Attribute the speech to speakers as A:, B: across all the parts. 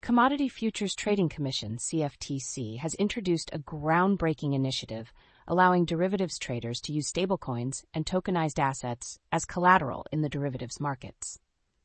A: Commodity Futures Trading Commission, CFTC, has introduced a groundbreaking initiative allowing derivatives traders to use stablecoins and tokenized assets as collateral in the derivatives markets.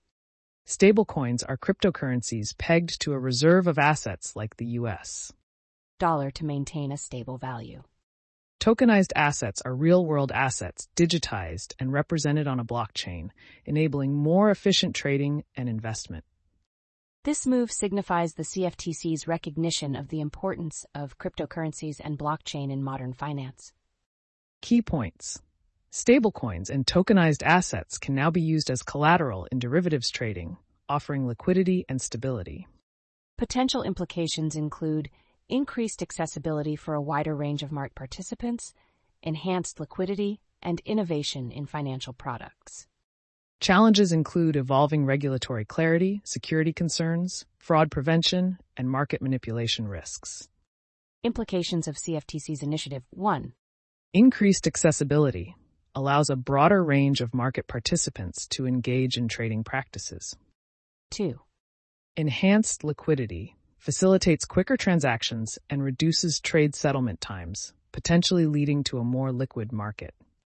B: Stablecoins are cryptocurrencies pegged to a reserve of assets like the U.S.
A: dollar to maintain a stable value.
B: Tokenized assets are real-world assets digitized and represented on a blockchain, enabling more efficient trading and investment.
A: This move signifies the CFTC's recognition of the importance of cryptocurrencies and blockchain in modern finance.
B: Key points. Stablecoins and tokenized assets can now be used as collateral in derivatives trading, offering liquidity and stability.
A: Potential implications include increased accessibility for a wider range of market participants, enhanced liquidity, and innovation in financial products.
B: Challenges include evolving regulatory clarity, security concerns, fraud prevention, and market manipulation risks.
A: Implications of CFTC's Initiative 1.
B: Increased accessibility allows a broader range of market participants to engage in trading practices.
A: 2.
B: Enhanced liquidity facilitates quicker transactions and reduces trade settlement times, potentially leading to a more liquid market.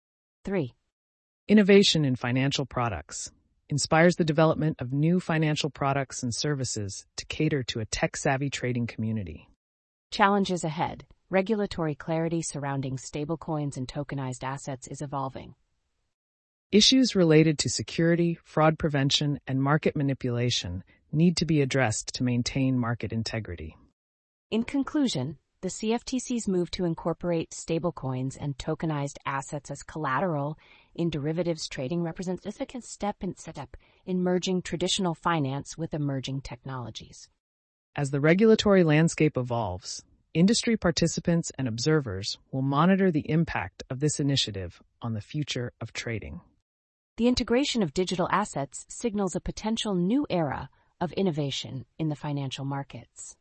A: 3.
B: Innovation in financial products inspires the development of new financial products and services to cater to a tech-savvy trading community.
A: Challenges ahead. Regulatory clarity surrounding stablecoins and tokenized assets is evolving.
B: Issues related to security, fraud prevention, and market manipulation need to be addressed to maintain market integrity.
A: In conclusion, the CFTC's move to incorporate stablecoins and tokenized assets as collateral in derivatives trading represents a significant step in merging traditional finance with emerging technologies.
B: As the regulatory landscape evolves, industry participants and observers will monitor the impact of this initiative on the future of trading.
A: The integration of digital assets signals a potential new era of innovation in the financial markets.